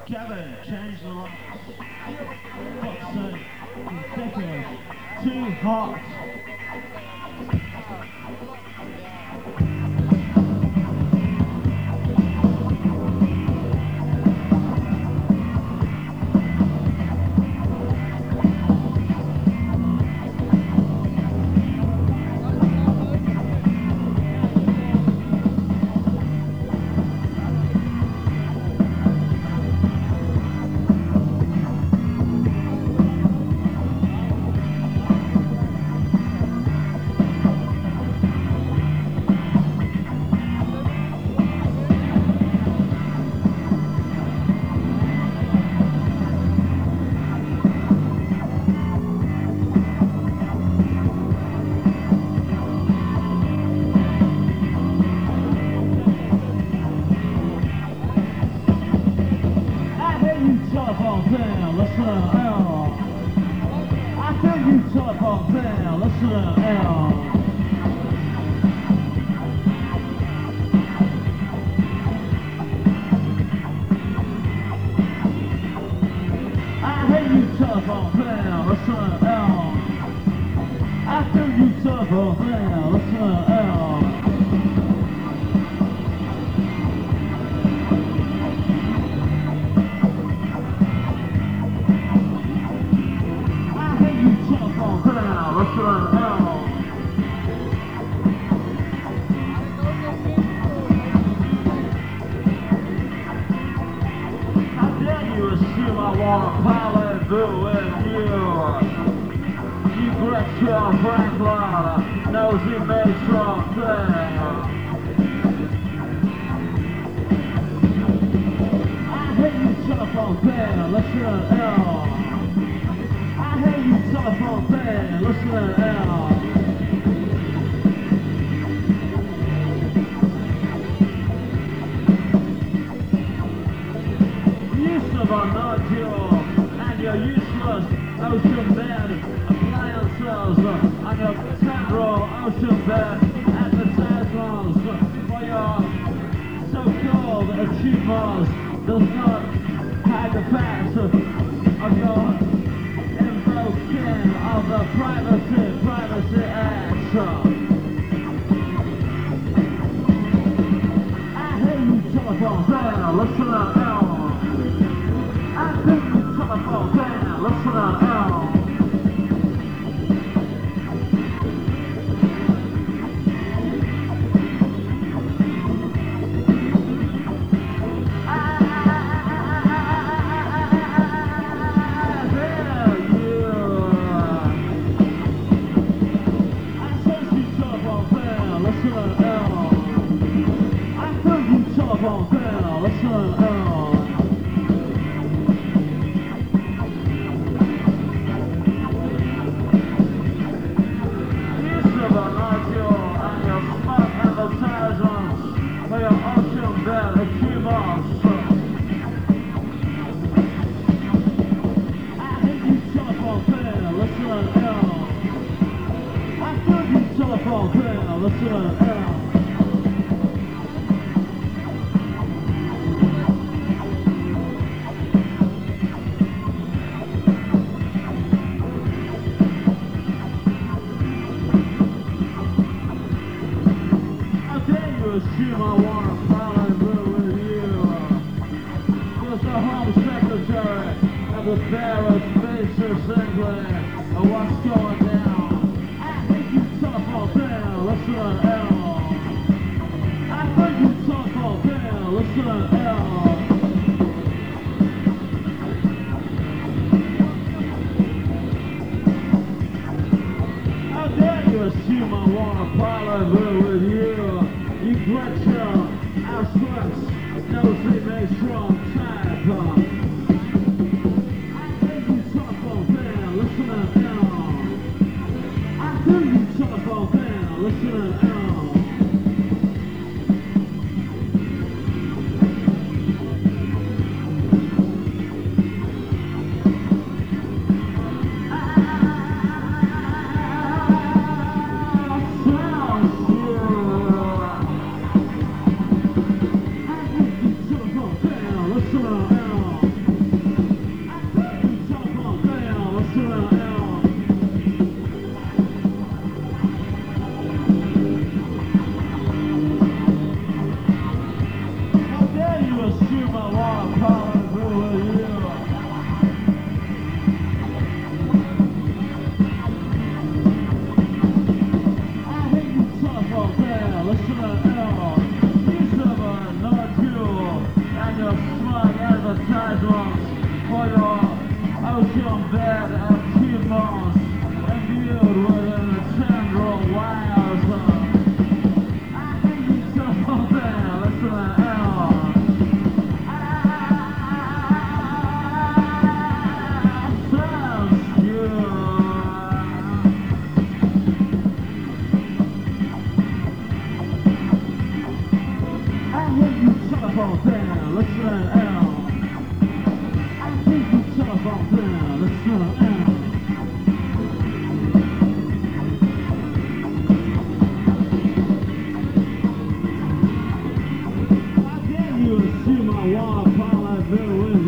Gavin changed the locks. Watson, consecutive. Too hot. Telephone down, listen out. I feel you telephone down, listen out. I hear you telephone down, listen out. I feel you telephone down, listen out. How dare you assume I want to parlez-vous with you? You Gretchen Franklin, nosy matron thing. I hear you telephone down, listen out. I hear you telephone down, listen out. And your useless ocean bed appliances and your temporal ocean bed advertisements for your so-called achievements does not hide the fact of your invoking of the Privacy Act. I hear you telephone down, listen out. I think you telephone down, listen out. Assume I want to follow with you. Just the Home Secretary of the Paris Space England. What's going down? I think you telephone down, listen out. I think you telephone down, listen out. How dare you assume I want to follow with you? You Gretchen, Auschwitz, nosy matron type. I think you telephone down, listen out. I think you telephone down, listen out. Sounds good. you telephone down, let's let it out. I think you telephone down, let's let it out. I dare you assume I wanna parlay with